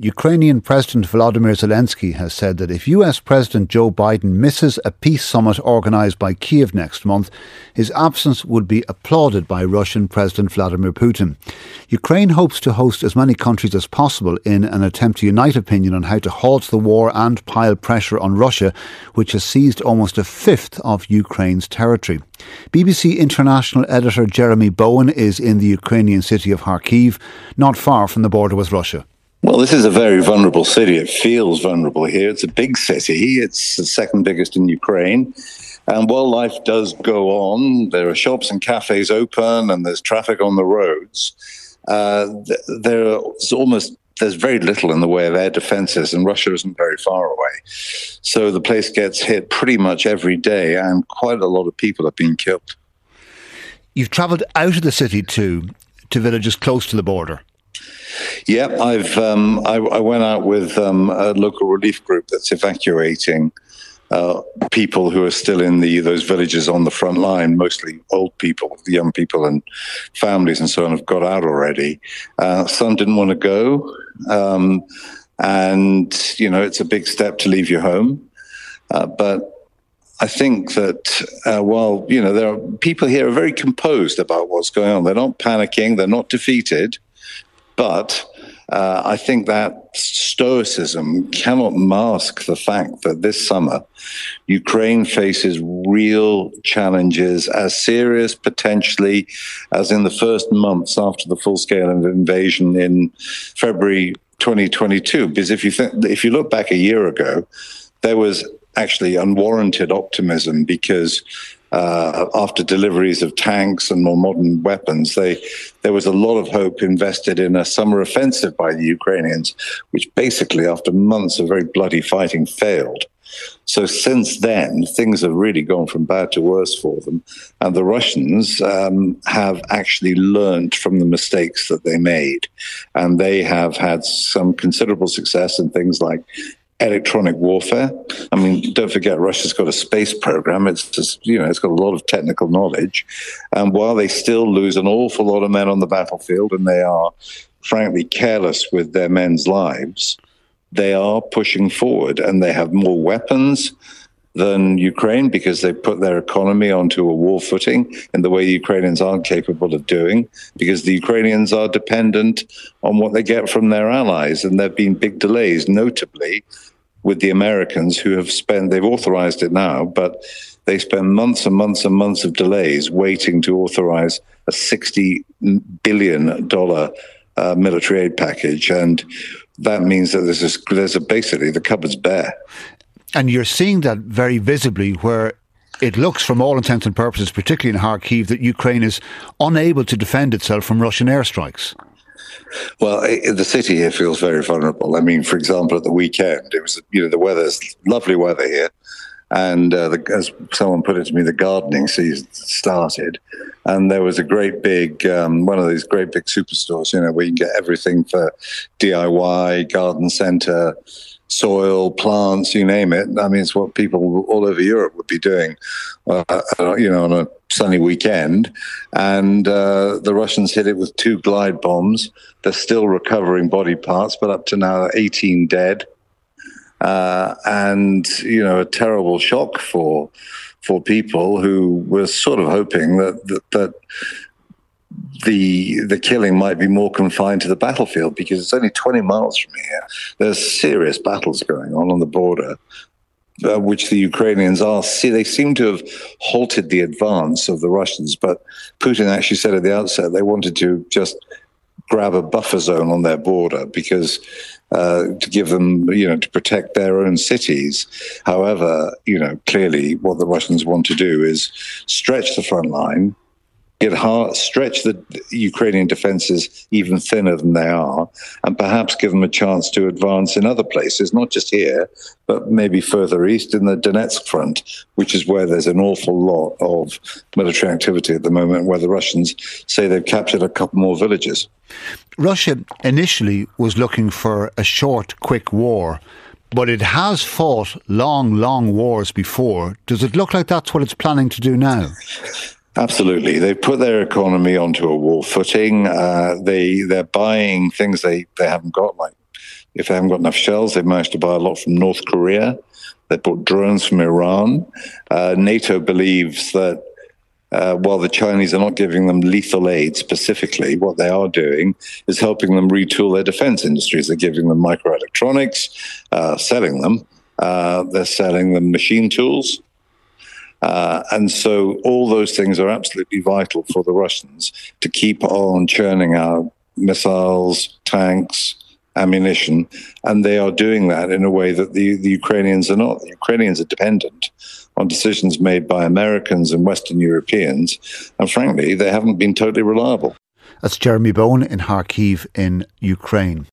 Ukrainian President Volodymyr Zelensky has said that if US President Joe Biden misses a peace summit organised by Kiev next month, his absence would be applauded by Russian President Vladimir Putin. Ukraine hopes to host as many countries as possible in an attempt to unite opinion on how to halt the war and pile pressure on Russia, which has seized almost a fifth of Ukraine's territory. BBC International editor Jeremy Bowen is in the Ukrainian city of Kharkiv, not far from the border with Russia. Well, this is a very vulnerable city. It feels vulnerable here. It's a big city. It's the second biggest in Ukraine. And while life does go on, there are shops and cafes open and there's traffic on the roads, there's very little in the way of air defenses, and Russia isn't very far away. So the place gets hit pretty much every day, and quite a lot of people have been killed. You've travelled out of the city to villages close to the border. Yeah, I went out with a local relief group that's evacuating people who are still in those villages on the front line. Mostly old people, young people, and families and so on have got out already. Some didn't want to go, and it's a big step to leave your home, but I think that while there are people here who are very composed about what's going on. They're not panicking. They're not defeated. But I think that stoicism cannot mask the fact that this summer Ukraine faces real challenges as serious, potentially, as in the first months after the full-scale invasion in February 2022. Because if you look back a year ago, there was actually unwarranted optimism because after deliveries of tanks and more modern weapons, there was a lot of hope invested in a summer offensive by the Ukrainians, which basically, after months of very bloody fighting, failed. So since then, things have really gone from bad to worse for them. And the Russians have actually learned from the mistakes that they made. And they have had some considerable success in things like electronic warfare. I mean, don't forget, Russia's got a space program. It's just, it's got a lot of technical knowledge. And while they still lose an awful lot of men on the battlefield, and they are, frankly, careless with their men's lives, they are pushing forward, and they have more weapons than Ukraine because they put their economy onto a war footing in the way the Ukrainians aren't capable of doing, because the Ukrainians are dependent on what they get from their allies. And there have been big delays, notably with the Americans, who they've authorized it now, but they spend months and months and months of delays waiting to authorize a $60 billion military aid package. And that means that there's basically the cupboard's bare. And you're seeing that very visibly, where it looks, from all intents and purposes, particularly in Kharkiv, that Ukraine is unable to defend itself from Russian airstrikes. Well, the city here feels very vulnerable. I mean, for example, at the weekend, it was, the weather's lovely weather here. And as someone put it to me, the gardening season started. And there was a great big, one of these great big superstores, where you can get everything for DIY, garden centre, soil, plants, you name it. I mean, it's what people all over Europe would be doing, on a sunny weekend. And the Russians hit it with 2 glide bombs. They're still recovering body parts, but up to now, 18 dead. And a terrible shock for people who were sort of hoping that the killing might be more confined to the battlefield, because it's only 20 miles from here. There's serious battles going on the border, which the Ukrainians they seem to have halted the advance of the Russians, but Putin actually said at the outset they wanted to just grab a buffer zone on their border because to give them, to protect their own cities. However, clearly what the Russians want to do is stretch the front line, stretch the Ukrainian defenses even thinner than they are, and perhaps give them a chance to advance in other places, not just here, but maybe further east in the Donetsk front, which is where there's an awful lot of military activity at the moment, where the Russians say they've captured a couple more villages. Russia initially was looking for a short, quick war, but it has fought long, long wars before. Does it look like that's what it's planning to do now? Absolutely. They put their economy onto a war footing. They're buying things they haven't got, like If they haven't got enough shells, they've managed to buy a lot from North Korea. They bought drones from Iran. NATO believes that while the Chinese are not giving them lethal aid specifically, what they are doing is helping them retool their defense industries. They're giving them microelectronics, selling them. They're selling them machine tools. And so all those things are absolutely vital for the Russians to keep on churning out missiles, tanks, ammunition. And they are doing that in a way that the Ukrainians are not. The Ukrainians are dependent on decisions made by Americans and Western Europeans. And frankly, they haven't been totally reliable. That's Jeremy Bowen in Kharkiv in Ukraine.